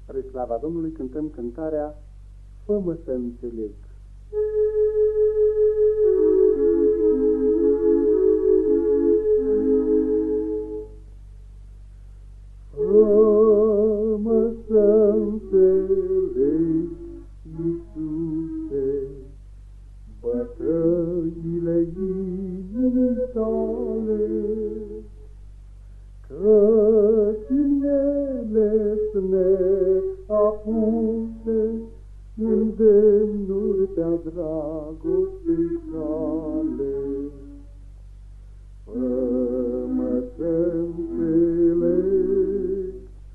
Spre slava Domnului cântăm cântarea Fă-mă să înțeleg. Fă-mă să înțeleg, Iisuse, bătăile inimii tale, căci în ele-s neapuse îndemnuri pe-a dragostei cale. Fă-mă să înțeleg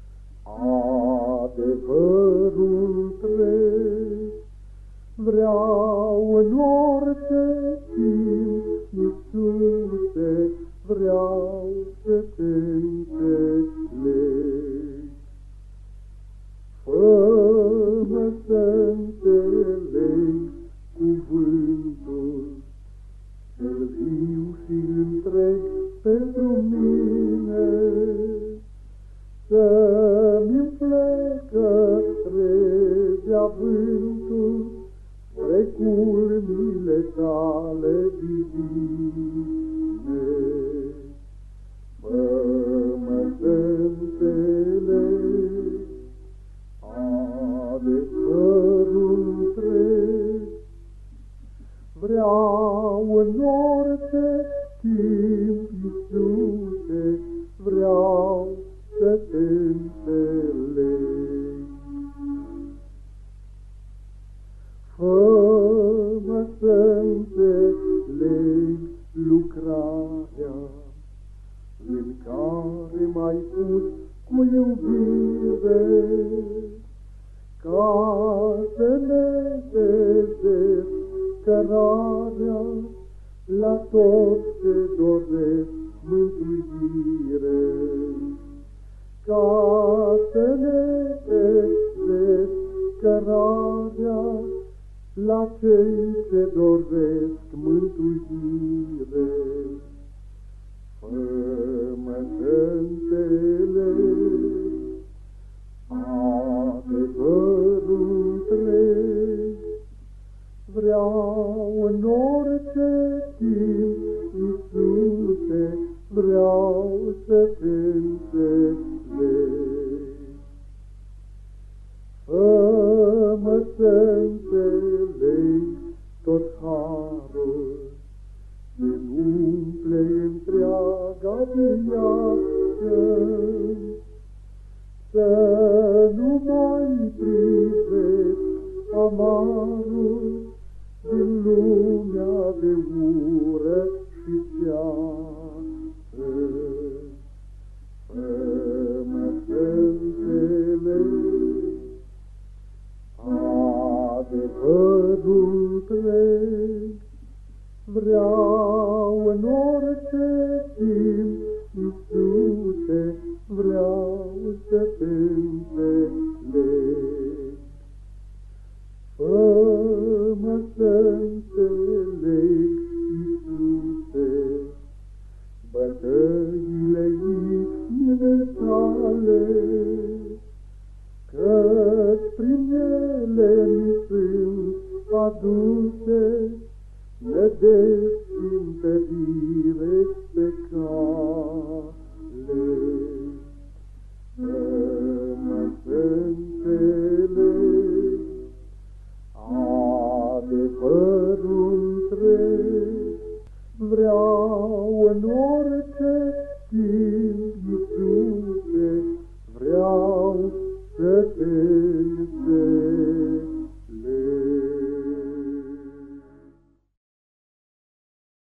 adevărul întreg, vreau în orice timp, Iisuse, vreau să te înțeleg. Fă-mă să înțeleg cuvântul cel viu și întreg pentru mine, să-mi înflăcăreze vântul spre culmile tale divine. Fă-mă să înțeleg adevărul întreg, vreau în orice timp, Iisuse, vreau să te înțeleg. Fă-mă să înțeleg lucrarea în care m-ai pus cu iubire, ca să netezesc cărarea la toți ce doresc mântuire, ca să netezesc cărarea la cei ce doresc mântuire. Fă-mă să înțeleg adevărul întreg, vreau în orice timp, Iisuse, vreau să te înțeleg. Fă-mă să înțeleg tot harul ce-mi umple întreaga viață, să nu mai privesc amarul din lumea de ură și ceartă. Fă-mă să înțeleg adevărul întreg, vreau în orice timp, Iisuse, vreau să te înțeleg. Fă-mă să înțeleg, Iisuse, bătăile inimii tale, căci prin ele mi sunt aduse nădejde și întărire pe cale. Fă-mă să înțeleg adevărul întreg, vreau în orice timp,